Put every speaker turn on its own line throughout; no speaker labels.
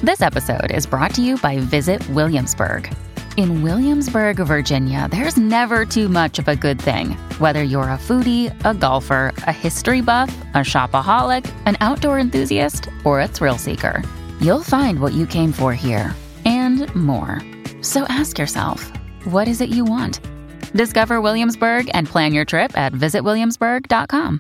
This episode is brought to you by Visit Williamsburg. In Williamsburg, Virginia, there's never too much of a good thing. Whether you're a foodie, a golfer, a history buff, a shopaholic, an outdoor enthusiast, or a thrill seeker, you'll find what you came for here and more. So ask yourself, what is it you want? Discover Williamsburg and plan your trip at visitwilliamsburg.com.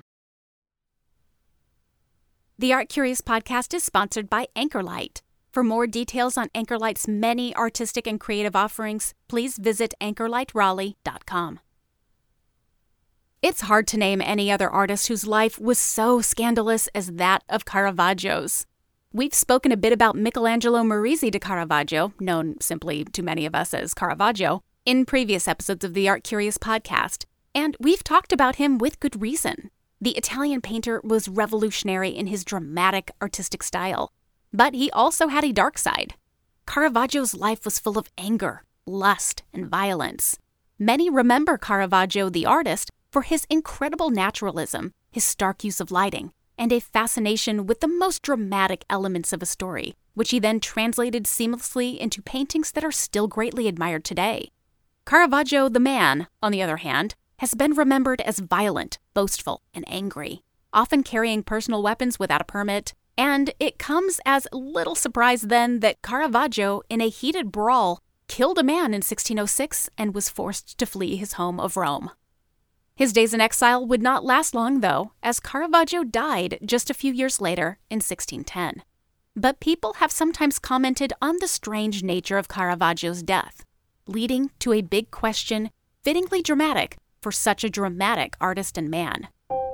The Art Curious podcast is sponsored by Anchorlight. For more details on Anchorlight's many artistic and creative offerings, please visit anchorlightraleigh.com. It's hard to name any other artist whose life was so scandalous as that of Caravaggio's. We've spoken a bit about Michelangelo Merisi de Caravaggio, known simply to many of us as Caravaggio, in previous episodes of the Art Curious podcast, and we've talked about him with good reason. The Italian painter was revolutionary in his dramatic artistic style. But he also had a dark side. Caravaggio's life was full of anger, lust, and violence. Many remember Caravaggio the artist for his incredible naturalism, his stark use of lighting, and a fascination with the most dramatic elements of a story, which he then translated seamlessly into paintings that are still greatly admired today. Caravaggio the man, on the other hand, has been remembered as violent, boastful, and angry, often carrying personal weapons without a permit. And it comes as little surprise then that Caravaggio, in a heated brawl, killed a man in 1606 and was forced to flee his home of Rome. His days in exile would not last long, though, as Caravaggio died just a few years later in 1610. But people have sometimes commented on the strange nature of Caravaggio's death, leading to a big question, fittingly dramatic for such a dramatic artist and man.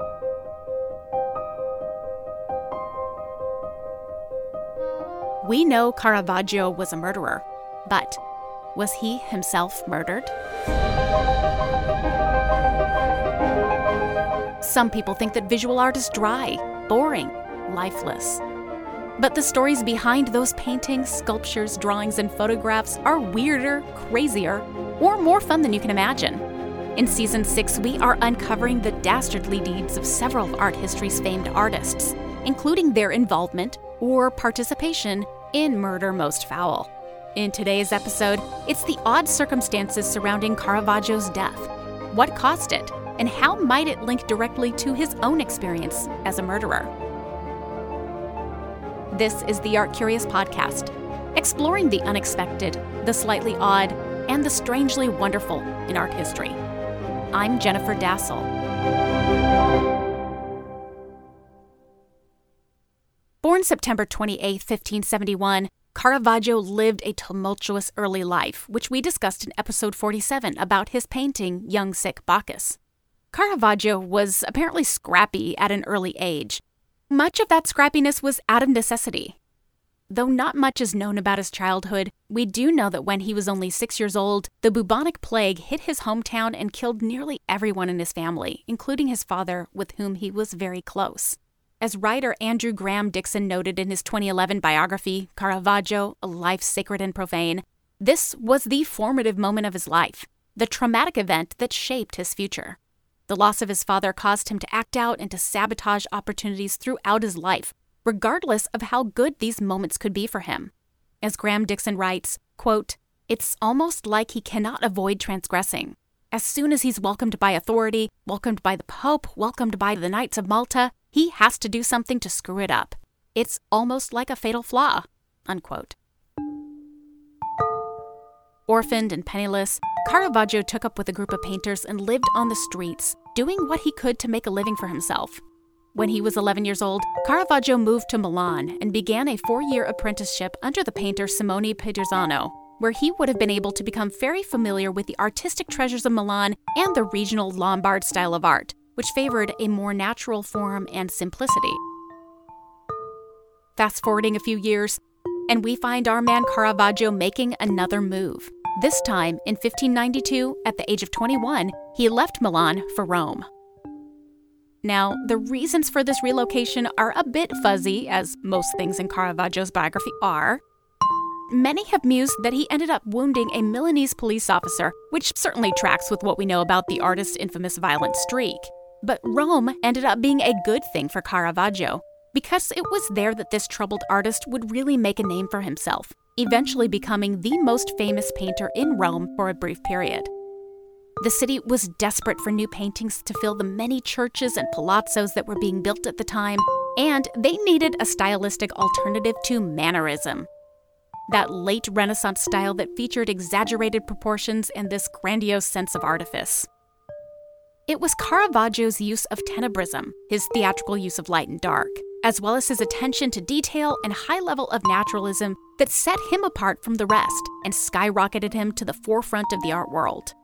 We know Caravaggio was a murderer, but was he himself murdered? Some people think that visual art is dry, boring, lifeless. But the stories behind those paintings, sculptures, drawings, and photographs are weirder, crazier, or more fun than you can imagine. In Season 6, we are uncovering the dastardly deeds of several of art history's famed artists, including their involvement or participation in Murder Most Foul. In today's episode, it's the odd circumstances surrounding Caravaggio's death. What caused it, and how might it link directly to his own experience as a murderer? This is the Art Curious podcast, exploring the unexpected, the slightly odd, and the strangely wonderful in art history. I'm Jennifer Dassel. Born September 28, 1571, Caravaggio lived a tumultuous early life, which we discussed in episode 47 about his painting Young Sick Bacchus. Caravaggio was apparently scrappy at an early age. Much of that scrappiness was out of necessity. Though not much is known about his childhood, we do know that when he was only 6 years old, the bubonic plague hit his hometown and killed nearly everyone in his family, including his father, with whom he was very close. As writer Andrew Graham Dixon noted in his 2011 biography, Caravaggio, A Life Sacred and Profane, this was the formative moment of his life, the traumatic event that shaped his future. The loss of his father caused him to act out and to sabotage opportunities throughout his life, regardless of how good these moments could be for him. As Graham Dixon writes, quote, "It's almost like he cannot avoid transgressing. As soon as he's welcomed by authority, welcomed by the Pope, welcomed by the Knights of Malta, he has to do something to screw it up. It's almost like a fatal flaw," unquote. Orphaned and penniless, Caravaggio took up with a group of painters and lived on the streets, doing what he could to make a living for himself. When he was 11 years old, Caravaggio moved to Milan and began a 4-year apprenticeship under the painter Simone Pederzano, where he would have been able to become very familiar with the artistic treasures of Milan and the regional Lombard style of art, which favored a more natural form and simplicity. Fast forwarding a few years, and we find our man Caravaggio making another move. This time, in 1592, at the age of 21, he left Milan for Rome. Now, the reasons for this relocation are a bit fuzzy, as most things in Caravaggio's biography are. Many have mused that he ended up wounding a Milanese police officer, which certainly tracks with what we know about the artist's infamous violent streak. But Rome ended up being a good thing for Caravaggio. because it was there that this troubled artist would really make a name for himself, eventually becoming the most famous painter in Rome for a brief period. The city was desperate for new paintings to fill the many churches and palazzos that were being built at the time, and they needed a stylistic alternative to mannerism. That late Renaissance style that featured exaggerated proportions and this grandiose sense of artifice. It was Caravaggio's use of tenebrism, his theatrical use of light and dark, as well as his attention to detail and high level of naturalism that set him apart from the rest and skyrocketed him to the forefront of the art world.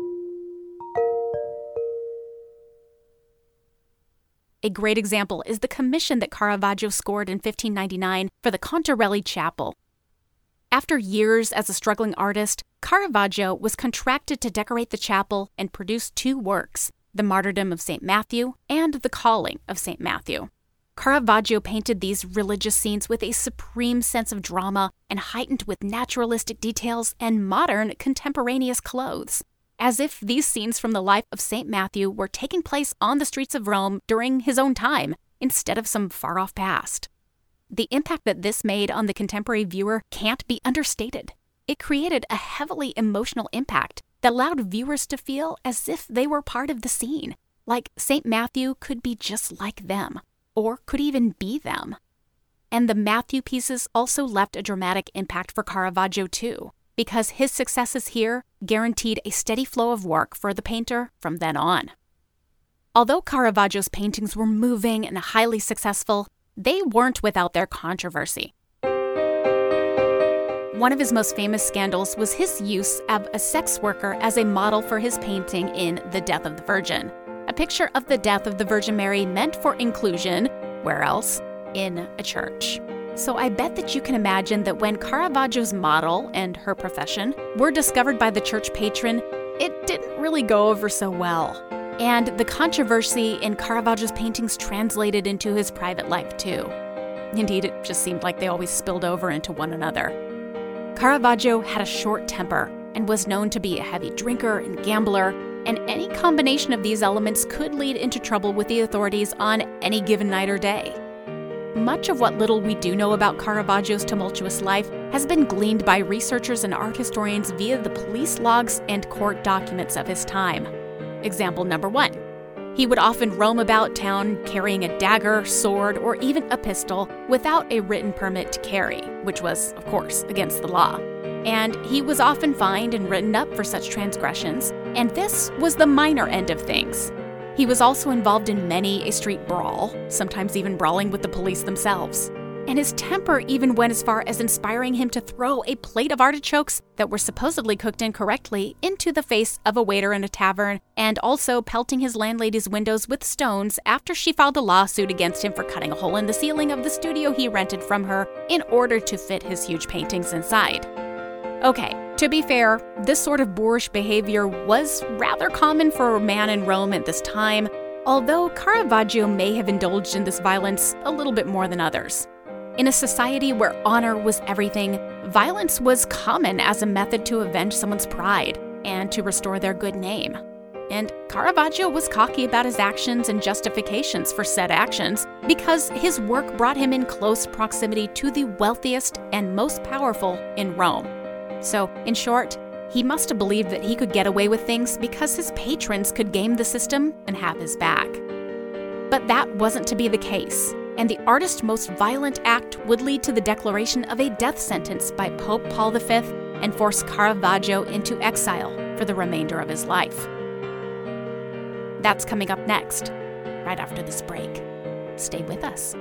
A great example is the commission that Caravaggio scored in 1599 for the Contarelli Chapel. After years as a struggling artist, Caravaggio was contracted to decorate the chapel and produce two works, The Martyrdom of St. Matthew and The Calling of St. Matthew. Caravaggio painted these religious scenes with a supreme sense of drama and heightened with naturalistic details and modern contemporaneous clothes, as if these scenes from the life of St. Matthew were taking place on the streets of Rome during his own time, instead of some far-off past. The impact that this made on the contemporary viewer can't be understated. It created a heavily emotional impact that allowed viewers to feel as if they were part of the scene, like St. Matthew could be just like them, or could even be them. And the Matthew pieces also left a dramatic impact for Caravaggio too, because his successes here guaranteed a steady flow of work for the painter from then on. Although Caravaggio's paintings were moving and highly successful, they weren't without their controversy. One of his most famous scandals was his use of a sex worker as a model for his painting in The Death of the Virgin, a picture of the death of the Virgin Mary meant for inclusion, where else? In a church. So I bet that you can imagine that when Caravaggio's model and her profession were discovered by the church patron, it didn't really go over so well. And the controversy in Caravaggio's paintings translated into his private life too. Indeed, it just seemed like they always spilled over into one another. Caravaggio had a short temper and was known to be a heavy drinker and gambler, and any combination of these elements could lead into trouble with the authorities on any given night or day. Much of what little we do know about Caravaggio's tumultuous life has been gleaned by researchers and art historians via the police logs and court documents of his time. Example number 1. He would often roam about town carrying a dagger, sword, or even a pistol without a written permit to carry, which was, of course, against the law. And he was often fined and written up for such transgressions, and this was the minor end of things. He was also involved in many a street brawl, sometimes even brawling with the police themselves. And his temper even went as far as inspiring him to throw a plate of artichokes that were supposedly cooked incorrectly into the face of a waiter in a tavern, and also pelting his landlady's windows with stones after she filed a lawsuit against him for cutting a hole in the ceiling of the studio he rented from her in order to fit his huge paintings inside. Okay, to be fair, this sort of boorish behavior was rather common for a man in Rome at this time, although Caravaggio may have indulged in this violence a little bit more than others. In a society where honor was everything, violence was common as a method to avenge someone's pride and to restore their good name. And Caravaggio was cocky about his actions and justifications for said actions because his work brought him in close proximity to the wealthiest and most powerful in Rome. So, in short, he must have believed that he could get away with things because his patrons could game the system and have his back. But that wasn't to be the case, and the artist's most violent act would lead to the declaration of a death sentence by Pope Paul V and force Caravaggio into exile for the remainder of his life. That's coming up next, right after this break. Stay with us.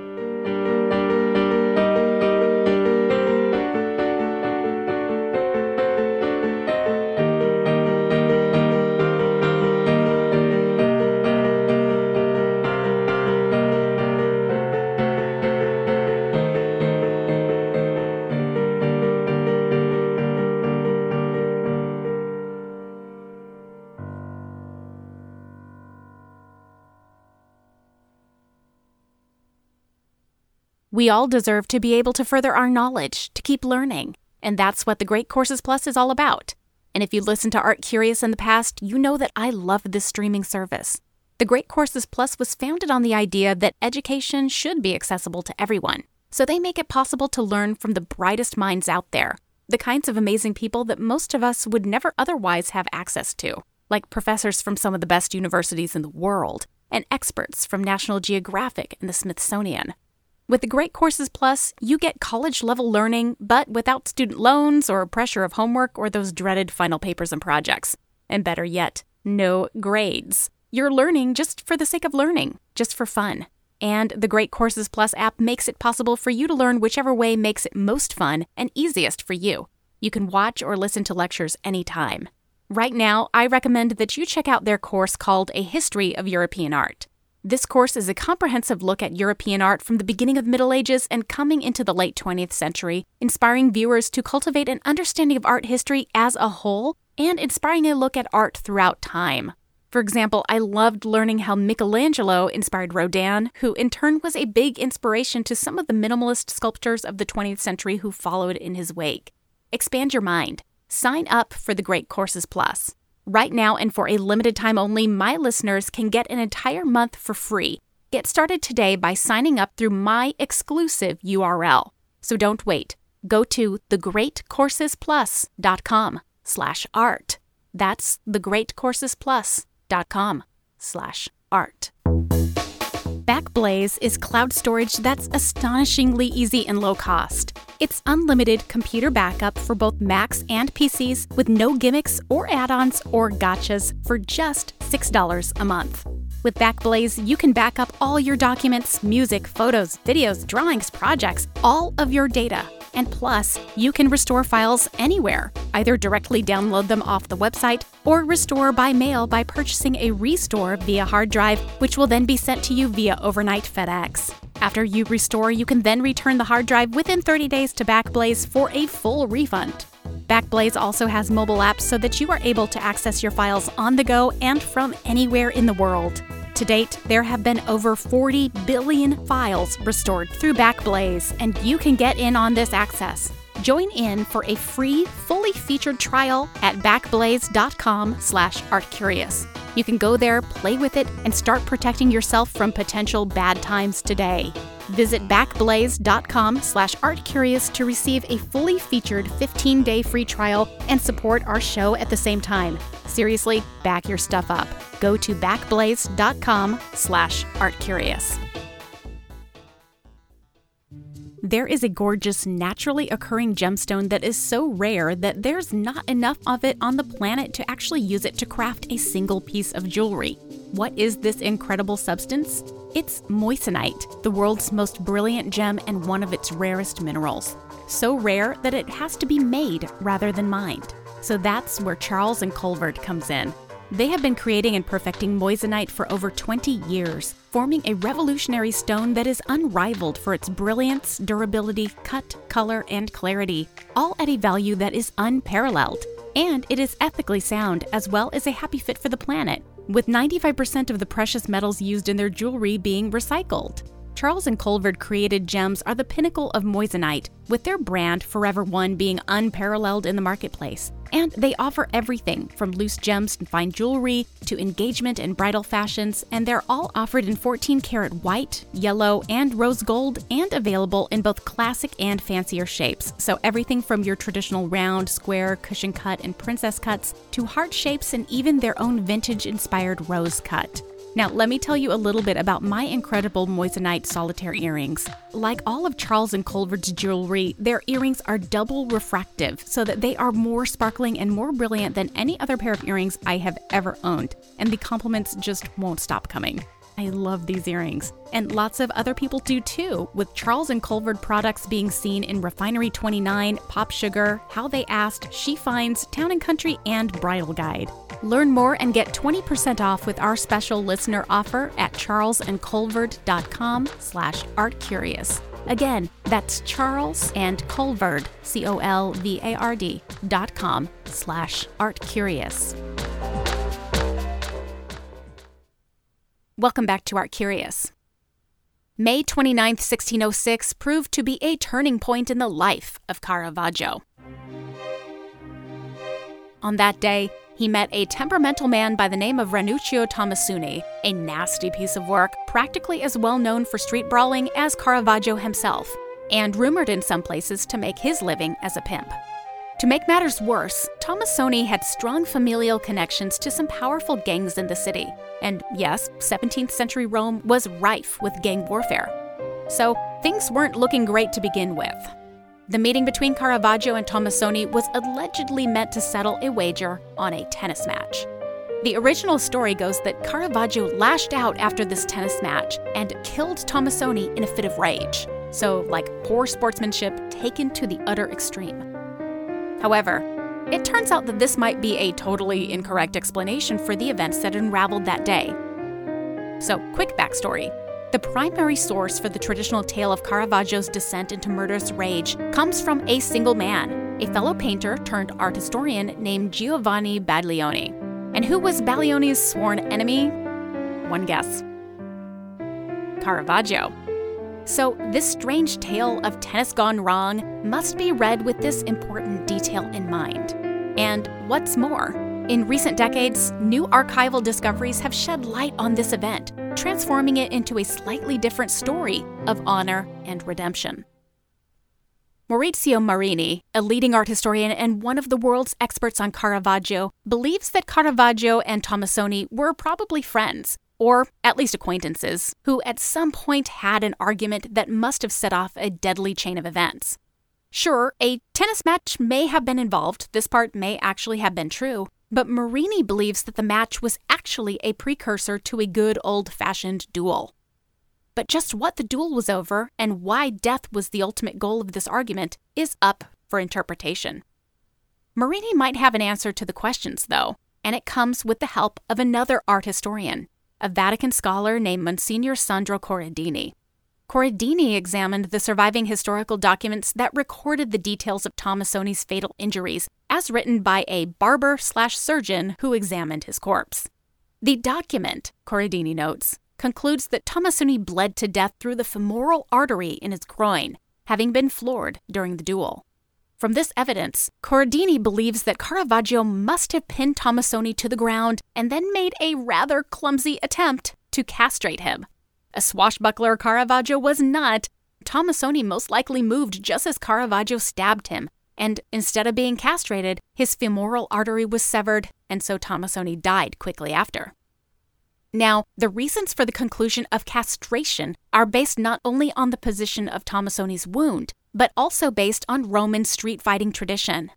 We all deserve to be able to further our knowledge, to keep learning, and that's what the Great Courses Plus is all about. And if you listened to Art Curious in the past, you know that I love this streaming service. The Great Courses Plus was founded on the idea that education should be accessible to everyone, so they make it possible to learn from the brightest minds out there, the kinds of amazing people that most of us would never otherwise have access to, like professors from some of the best universities in the world, and experts from National Geographic and the Smithsonian. With the Great Courses Plus, you get college-level learning, but without student loans or pressure of homework or those dreaded final papers and projects. And better yet, no grades. You're learning just for the sake of learning, just for fun. And the Great Courses Plus app makes it possible for you to learn whichever way makes it most fun and easiest for you. You can watch or listen to lectures anytime. Right now, I recommend that you check out their course called A History of European Art. This course is a comprehensive look at European art from the beginning of the Middle Ages and coming into the late 20th century, inspiring viewers to cultivate an understanding of art history as a whole and inspiring a look at art throughout time. For example, I loved learning how Michelangelo inspired Rodin, who in turn was a big inspiration to some of the minimalist sculptors of the 20th century who followed in his wake. Expand your mind. Sign up for the Great Courses Plus. Right now and for a limited time only, my listeners can get an entire month for free. Get started today by signing up through my exclusive URL. So don't wait. Go to thegreatcoursesplus.com/art. That's thegreatcoursesplus.com/art. Backblaze is cloud storage that's astonishingly easy and low cost. It's unlimited computer backup for both Macs and PCs with no gimmicks or add-ons or gotchas for just $6 a month. With Backblaze, you can back up all your documents, music, photos, videos, drawings, projects, all of your data. And plus, you can restore files anywhere. Either directly download them off the website or restore by mail by purchasing a restore via hard drive, which will then be sent to you via overnight FedEx. After you restore, you can then return the hard drive within 30 days to Backblaze for a full refund. Backblaze also has mobile apps so that you are able to access your files on the go and from anywhere in the world. To date, there have been over 40 billion files restored through Backblaze, and you can get in on this access. Join in for a free, fully featured trial at backblaze.com/artcurious. You can go there, play with it, and start protecting yourself from potential bad times today. Visit backblaze.com/artcurious to receive a fully featured 15-day free trial and support our show at the same time. Seriously, back your stuff up. Go to backblaze.com/artcurious. There is a gorgeous, naturally occurring gemstone that is so rare that there's not enough of it on the planet to actually use it to craft a single piece of jewelry. What is this incredible substance? It's moissanite, the world's most brilliant gem and one of its rarest minerals. So rare that it has to be made rather than mined. So that's where Charles & Colvard comes in. They have been creating and perfecting moissanite for over 20 years, forming a revolutionary stone that is unrivaled for its brilliance, durability, cut, color, and clarity, all at a value that is unparalleled. And it is ethically sound, as well as a happy fit for the planet, with 95% of the precious metals used in their jewelry being recycled. Charles & Colvard created gems are the pinnacle of moissanite, with their brand Forever One being unparalleled in the marketplace. And they offer everything from loose gems and fine jewelry to engagement and bridal fashions, and they're all offered in 14-karat white, yellow, and rose gold, and available in both classic and fancier shapes. So everything from your traditional round, square, cushion cut, and princess cuts to heart shapes and even their own vintage-inspired rose cut. Now, let me tell you a little bit about my incredible moissanite solitaire earrings. Like all of Charles & Colvard's jewelry, their earrings are double refractive so that they are more sparkling and more brilliant than any other pair of earrings I have ever owned, and the compliments just won't stop coming. I love these earrings, and lots of other people do too, with Charles & Colvard products being seen in Refinery 29, Pop Sugar, How They Asked, She Finds, Town & Country, and Bridal Guide. Learn more and get 20% off with our special listener offer at charlesandcolvard.com/artcurious. Again, that's Charles and Colvard, COLVARD.com/artcurious. Welcome back to Art Curious. May 29, 1606 proved to be a turning point in the life of Caravaggio. On that day, he met a temperamental man by the name of Ranuccio Tommasoni, a nasty piece of work, practically as well known for street brawling as Caravaggio himself, and rumored in some places to make his living as a pimp. To make matters worse, Tommasoni had strong familial connections to some powerful gangs in the city. And yes, 17th century Rome was rife with gang warfare. So things weren't looking great to begin with. The meeting between Caravaggio and Tommasoni was allegedly meant to settle a wager on a tennis match. The original story goes that Caravaggio lashed out after this tennis match and killed Tommasoni in a fit of rage. So, like poor sportsmanship taken to the utter extreme. However, it turns out that this might be a totally incorrect explanation for the events that unraveled that day. So, quick backstory. The primary source for the traditional tale of Caravaggio's descent into murderous rage comes from a single man, a fellow painter turned art historian named Giovanni Baglioni. And who was Baglioni's sworn enemy? One guess. Caravaggio. So this strange tale of tennis gone wrong must be read with this important detail in mind. And what's more, in recent decades, new archival discoveries have shed light on this event, transforming it into a slightly different story of honor and redemption. Maurizio Marini, a leading art historian and one of the world's experts on Caravaggio, believes that Caravaggio and Tommasoni were probably friends, or at least acquaintances, who at some point had an argument that must have set off a deadly chain of events. Sure, a tennis match may have been involved, this part may actually have been true, but Marini believes that the match was actually a precursor to a good old-fashioned duel. But just what the duel was over and why death was the ultimate goal of this argument is up for interpretation. Marini might have an answer to the questions, though, and it comes with the help of another art historian, a Vatican scholar named Monsignor Sandro Corradini. Corradini examined the surviving historical documents that recorded the details of Tommasoni's fatal injuries, as written by a barber/surgeon who examined his corpse. The document, Corradini notes, concludes that Tommasoni bled to death through the femoral artery in his groin, having been floored during the duel. From this evidence, Corradini believes that Caravaggio must have pinned Tommasoni to the ground and then made a rather clumsy attempt to castrate him. A swashbuckler Caravaggio was not. Tommasoni most likely moved just as Caravaggio stabbed him, and instead of being castrated, his femoral artery was severed, and so Tommasoni died quickly after. Now, the reasons for the conclusion of castration are based not only on the position of Tommasoni's wound, but also based on Roman street fighting tradition.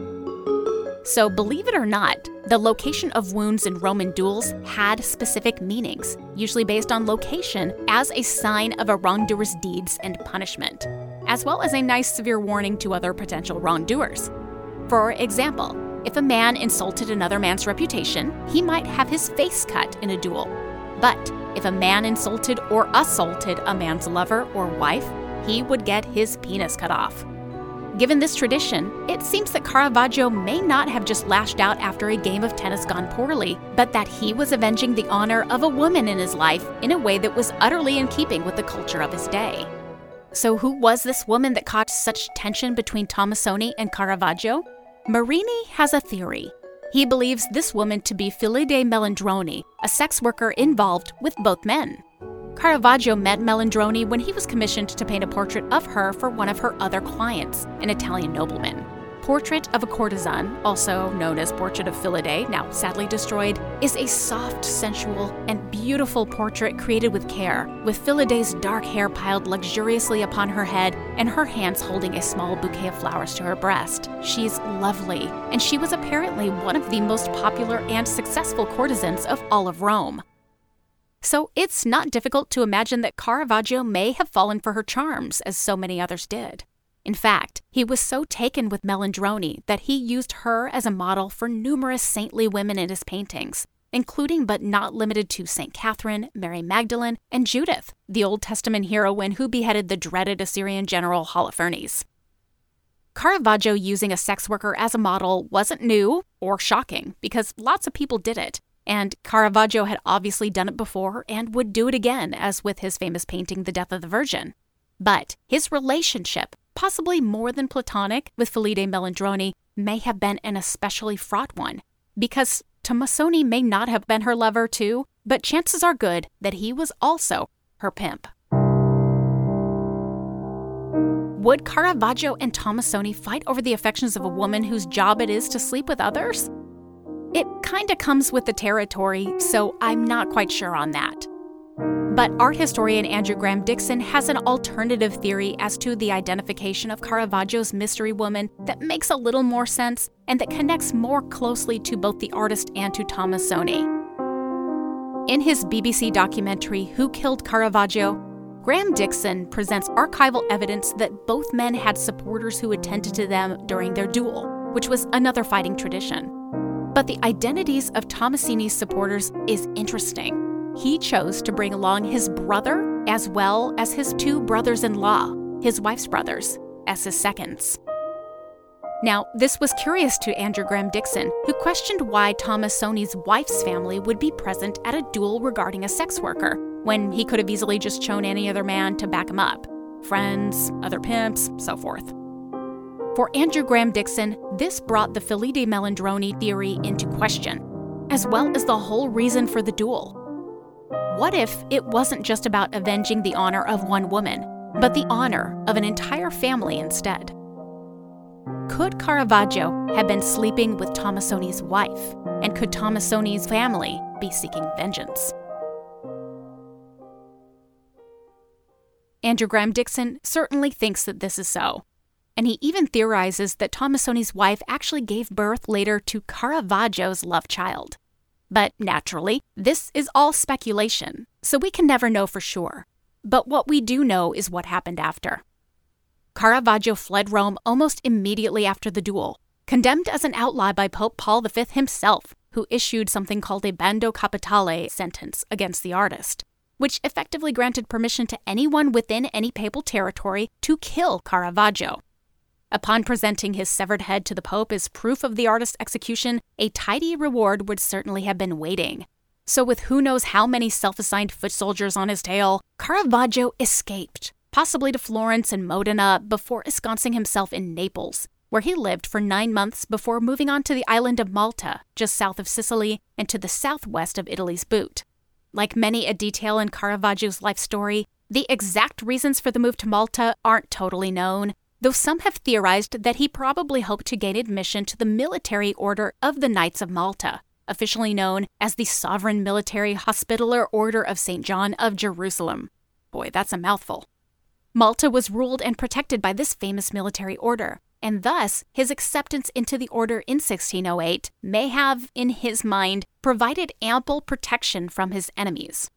So, believe it or not, the location of wounds in Roman duels had specific meanings, usually based on location as a sign of a wrongdoer's deeds and punishment, as well as a nice severe warning to other potential wrongdoers. For example, if a man insulted another man's reputation, he might have his face cut in a duel. But if a man insulted or assaulted a man's lover or wife, he would get his penis cut off. Given this tradition, it seems that Caravaggio may not have just lashed out after a game of tennis gone poorly, but that he was avenging the honor of a woman in his life in a way that was utterly in keeping with the culture of his day. So who was this woman that caused such tension between Tommasoni and Caravaggio? Marini has a theory. He believes this woman to be Philide Melandroni, a sex worker involved with both men. Caravaggio met Melandroni when he was commissioned to paint a portrait of her for one of her other clients, an Italian nobleman. Portrait of a Courtesan, also known as Portrait of Philide, now sadly destroyed, is a soft, sensual, and beautiful portrait created with care, with Philide's dark hair piled luxuriously upon her head and her hands holding a small bouquet of flowers to her breast. She's lovely, and she was apparently one of the most popular and successful courtesans of all of Rome. So it's not difficult to imagine that Caravaggio may have fallen for her charms, as so many others did. In fact, he was so taken with Melandroni that he used her as a model for numerous saintly women in his paintings, including but not limited to St. Catherine, Mary Magdalene, and Judith, the Old Testament heroine who beheaded the dreaded Assyrian general Holofernes. Caravaggio using a sex worker as a model wasn't new or shocking, because lots of people did it. And Caravaggio had obviously done it before and would do it again, as with his famous painting, The Death of the Virgin. But his relationship, possibly more than platonic, with Philide Melandroni may have been an especially fraught one, because Tomassoni may not have been her lover too, but chances are good that he was also her pimp. Would Caravaggio and Tomassoni fight over the affections of a woman whose job it is to sleep with others? It kinda comes with the territory, so I'm not quite sure on that. But art historian Andrew Graham Dixon has an alternative theory as to the identification of Caravaggio's mystery woman that makes a little more sense and that connects more closely to both the artist and to Tomassoni. In his BBC documentary, Who Killed Caravaggio?, Graham Dixon presents archival evidence that both men had supporters who attended to them during their duel, which was another fighting tradition. But the identities of Tomassini's supporters is interesting. He chose to bring along his brother as well as his two brothers-in-law, his wife's brothers, as his seconds. Now, this was curious to Andrew Graham Dixon, who questioned why Tomassoni's wife's family would be present at a duel regarding a sex worker, when he could have easily just chosen any other man to back him up. Friends, other pimps, so forth. For Andrew Graham Dixon, this brought the Felice Melandroni theory into question, as well as the whole reason for the duel. What if it wasn't just about avenging the honor of one woman, but the honor of an entire family instead? Could Caravaggio have been sleeping with Tomassoni's wife, and could Tomassoni's family be seeking vengeance? Andrew Graham Dixon certainly thinks that this is so, and he even theorizes that Tomassoni's wife actually gave birth later to Caravaggio's love child. But naturally, this is all speculation, so we can never know for sure. But what we do know is what happened after. Caravaggio fled Rome almost immediately after the duel, condemned as an outlaw by Pope Paul V himself, who issued something called a bando capitale sentence against the artist, which effectively granted permission to anyone within any papal territory to kill Caravaggio. Upon presenting his severed head to the Pope as proof of the artist's execution, a tidy reward would certainly have been waiting. So with who knows how many self-assigned foot soldiers on his tail, Caravaggio escaped, possibly to Florence and Modena, before ensconcing himself in Naples, where he lived for 9 months before moving on to the island of Malta, just south of Sicily and to the southwest of Italy's boot. Like many a detail in Caravaggio's life story, the exact reasons for the move to Malta aren't totally known, though some have theorized that he probably hoped to gain admission to the military order of the Knights of Malta, officially known as the Sovereign Military Hospitaller Order of St. John of Jerusalem. Boy, that's a mouthful. Malta was ruled and protected by this famous military order, and thus his acceptance into the order in 1608 may have, in his mind, provided ample protection from his enemies.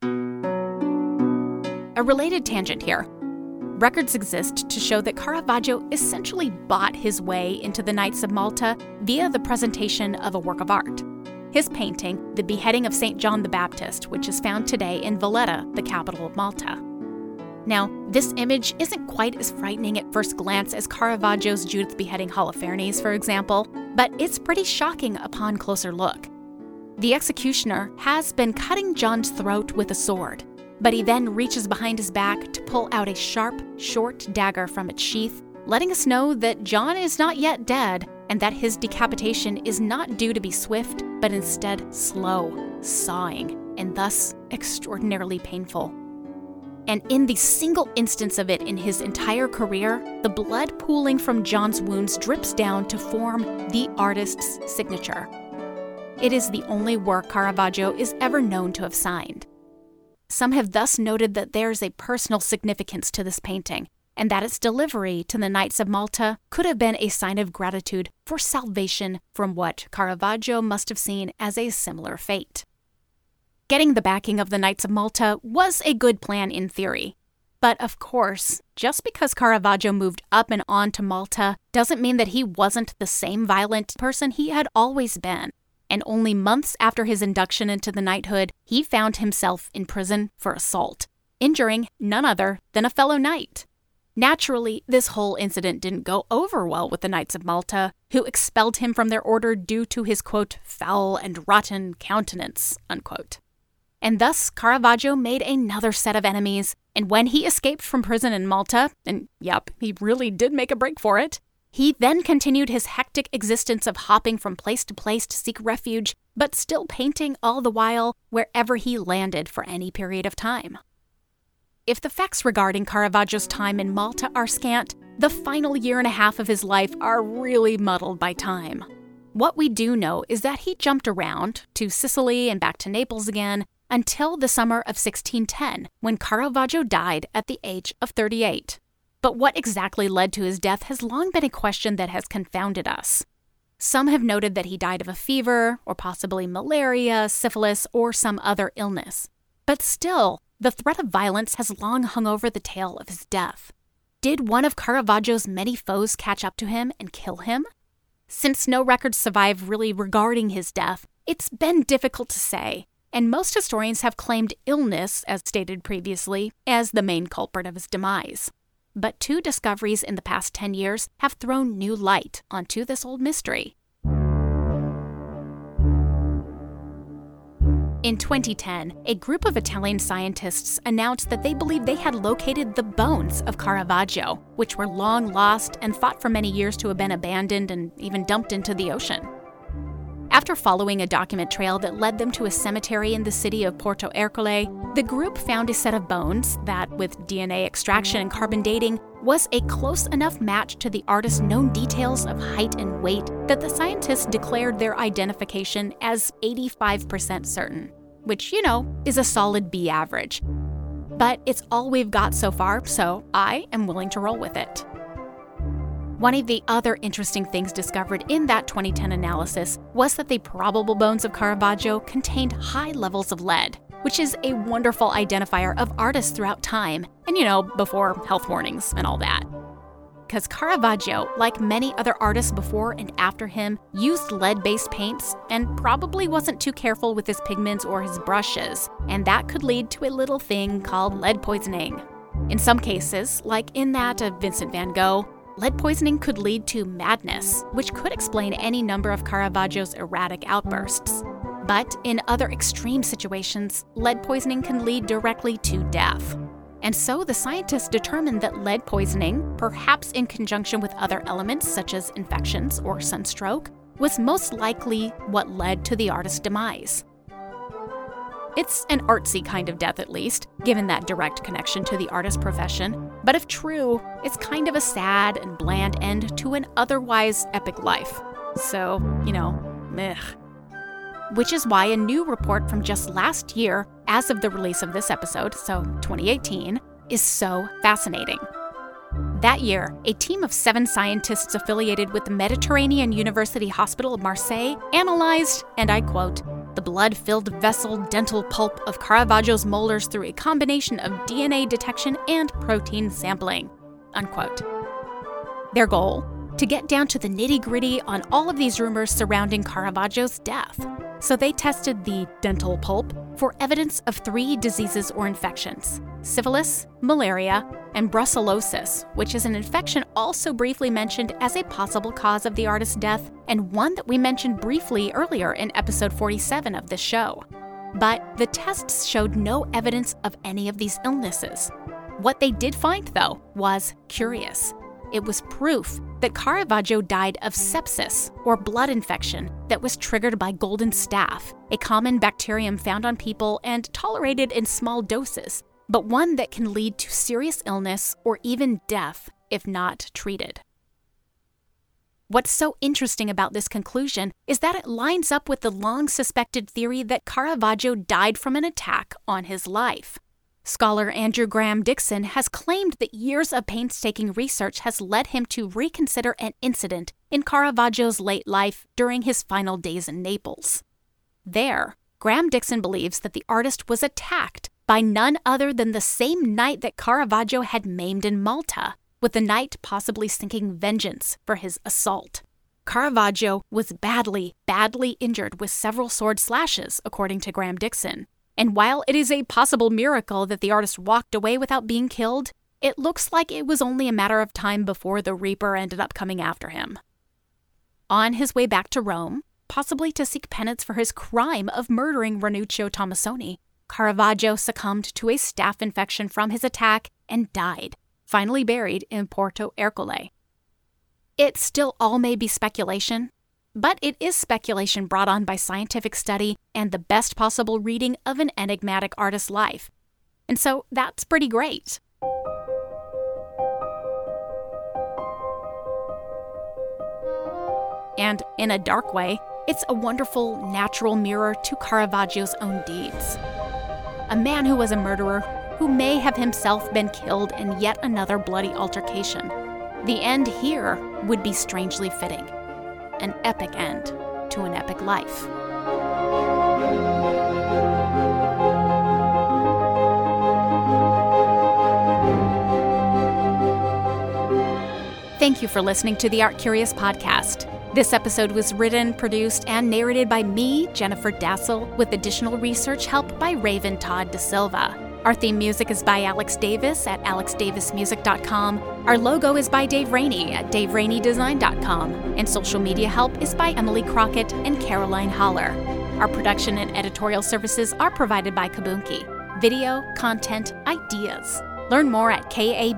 A related tangent here. Records exist to show that Caravaggio essentially bought his way into the Knights of Malta via the presentation of a work of art. His painting, The Beheading of St. John the Baptist, which is found today in Valletta, the capital of Malta. Now, this image isn't quite as frightening at first glance as Caravaggio's Judith beheading Holofernes, for example, but it's pretty shocking upon closer look. The executioner has been cutting John's throat with a sword, but he then reaches behind his back to pull out a sharp, short dagger from its sheath, letting us know that John is not yet dead and that his decapitation is not due to be swift, but instead slow, sawing, and thus extraordinarily painful. And in the single instance of it in his entire career, the blood pooling from John's wounds drips down to form the artist's signature. It is the only work Caravaggio is ever known to have signed. Some have thus noted that there's a personal significance to this painting, and that its delivery to the Knights of Malta could have been a sign of gratitude for salvation from what Caravaggio must have seen as a similar fate. Getting the backing of the Knights of Malta was a good plan in theory. But of course, just because Caravaggio moved up and on to Malta doesn't mean that he wasn't the same violent person he had always been. And only months after his induction into the knighthood, he found himself in prison for assault, injuring none other than a fellow knight. Naturally, this whole incident didn't go over well with the Knights of Malta, who expelled him from their order due to his, quote, foul and rotten countenance, unquote. And thus, Caravaggio made another set of enemies, and when he escaped from prison in Malta, and yep, he really did make a break for it, He then continued his hectic existence of hopping from place to place to seek refuge, but still painting all the while wherever he landed for any period of time. If the facts regarding Caravaggio's time in Malta are scant, the final year and a half of his life are really muddled by time. What we do know is that he jumped around to Sicily and back to Naples again until the summer of 1610, when Caravaggio died at the age of 38. But what exactly led to his death has long been a question that has confounded us. Some have noted that he died of a fever, or possibly malaria, syphilis, or some other illness. But still, the threat of violence has long hung over the tale of his death. Did one of Caravaggio's many foes catch up to him and kill him? Since no records survive really regarding his death, it's been difficult to say, and most historians have claimed illness, as stated previously, as the main culprit of his demise. But 2 discoveries in the past 10 years have thrown new light onto this old mystery. In 2010, a group of Italian scientists announced that they believed they had located the bones of Caravaggio, which were long lost and thought for many years to have been abandoned and even dumped into the ocean. After following a document trail that led them to a cemetery in the city of Porto Ercole, the group found a set of bones that, with DNA extraction and carbon dating, was a close enough match to the artist's known details of height and weight that the scientists declared their identification as 85% certain, which, is a solid B average. But it's all we've got so far, so I am willing to roll with it. One of the other interesting things discovered in that 2010 analysis was that the probable bones of Caravaggio contained high levels of lead, which is a wonderful identifier of artists throughout time, and before health warnings and all that. Because Caravaggio, like many other artists before and after him, used lead-based paints and probably wasn't too careful with his pigments or his brushes, and that could lead to a little thing called lead poisoning. In some cases, like in that of Vincent van Gogh, lead poisoning could lead to madness, which could explain any number of Caravaggio's erratic outbursts. But in other extreme situations, lead poisoning can lead directly to death. And so the scientists determined that lead poisoning, perhaps in conjunction with other elements such as infections or sunstroke, was most likely what led to the artist's demise. It's an artsy kind of death, at least, given that direct connection to the artist profession. But if true, it's kind of a sad and bland end to an otherwise epic life. So, meh. Which is why a new report from just last year, as of the release of this episode, so 2018, is so fascinating. That year, a team of 7 scientists affiliated with the Mediterranean University Hospital of Marseille analyzed, and I quote, the blood-filled vessel dental pulp of Caravaggio's molars through a combination of DNA detection and protein sampling, unquote. Their goal? To get down to the nitty-gritty on all of these rumors surrounding Caravaggio's death. So they tested the dental pulp for evidence of 3 diseases or infections: syphilis, malaria, and brucellosis, which is an infection also briefly mentioned as a possible cause of the artist's death, and one that we mentioned briefly earlier in episode 47 of this show. But the tests showed no evidence of any of these illnesses. What they did find, though, was curious. It was proof that Caravaggio died of sepsis, or blood infection, that was triggered by golden staph, a common bacterium found on people and tolerated in small doses, but one that can lead to serious illness or even death if not treated. What's so interesting about this conclusion is that it lines up with the long-suspected theory that Caravaggio died from an attack on his life. Scholar Andrew Graham Dixon has claimed that years of painstaking research has led him to reconsider an incident in Caravaggio's late life during his final days in Naples. There, Graham Dixon believes that the artist was attacked by none other than the same knight that Caravaggio had maimed in Malta, with the knight possibly seeking vengeance for his assault. Caravaggio was badly injured with several sword slashes, according to Graham Dixon. And while it is a possible miracle that the artist walked away without being killed, it looks like it was only a matter of time before the Reaper ended up coming after him. On his way back to Rome, possibly to seek penance for his crime of murdering Ranuccio Tomassoni, Caravaggio succumbed to a staph infection from his attack and died, finally buried in Porto Ercole. It still all may be speculation, but it is speculation brought on by scientific study and the best possible reading of an enigmatic artist's life. And so that's pretty great. And in a dark way, it's a wonderful natural mirror to Caravaggio's own deeds. A man who was a murderer, who may have himself been killed in yet another bloody altercation. The end here would be strangely fitting. An epic end to an epic life. Thank you for listening to the Art Curious podcast. This episode was written, produced, and narrated by me, Jennifer Dassel, with additional research help by Raven Todd Da Silva. Our theme music is by Alex Davis at alexdavismusic.com. Our logo is by Dave Rainey at daverainydesign.com. And social media help is by Emily Crockett and Caroline Holler. Our production and editorial services are provided by Kabunki. Video, content, ideas. Learn more at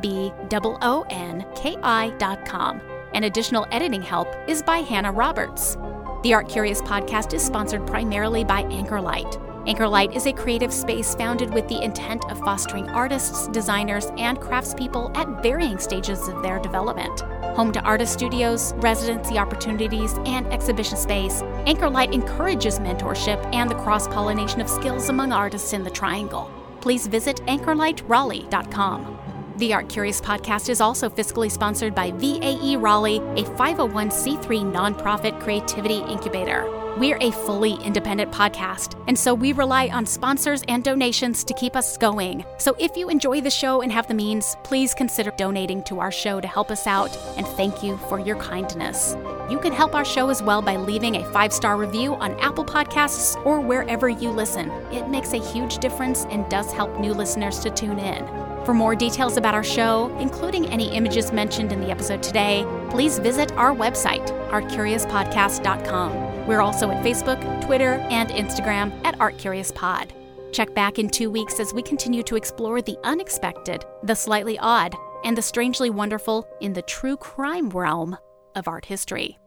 kabononki.com. And additional editing help is by Hannah Roberts. The Art Curious podcast is sponsored primarily by Anchorlight. Anchorlight is a creative space founded with the intent of fostering artists, designers, and craftspeople at varying stages of their development. Home to artist studios, residency opportunities, and exhibition space, Anchorlight encourages mentorship and the cross-pollination of skills among artists in the Triangle. Please visit anchorlightraleigh.com. The Art Curious podcast is also fiscally sponsored by VAE Raleigh, a 501c3 nonprofit creativity incubator. We're a fully independent podcast, and so we rely on sponsors and donations to keep us going. So if you enjoy the show and have the means, please consider donating to our show to help us out, and thank you for your kindness. You can help our show as well by leaving a 5-star review on Apple Podcasts or wherever you listen. It makes a huge difference and does help new listeners to tune in. For more details about our show, including any images mentioned in the episode today, please visit our website, artcuriouspodcast.com. We're also at Facebook, Twitter, and Instagram at ArtCuriousPod. Check back in 2 weeks as we continue to explore the unexpected, the slightly odd, and the strangely wonderful in the true crime realm of art history.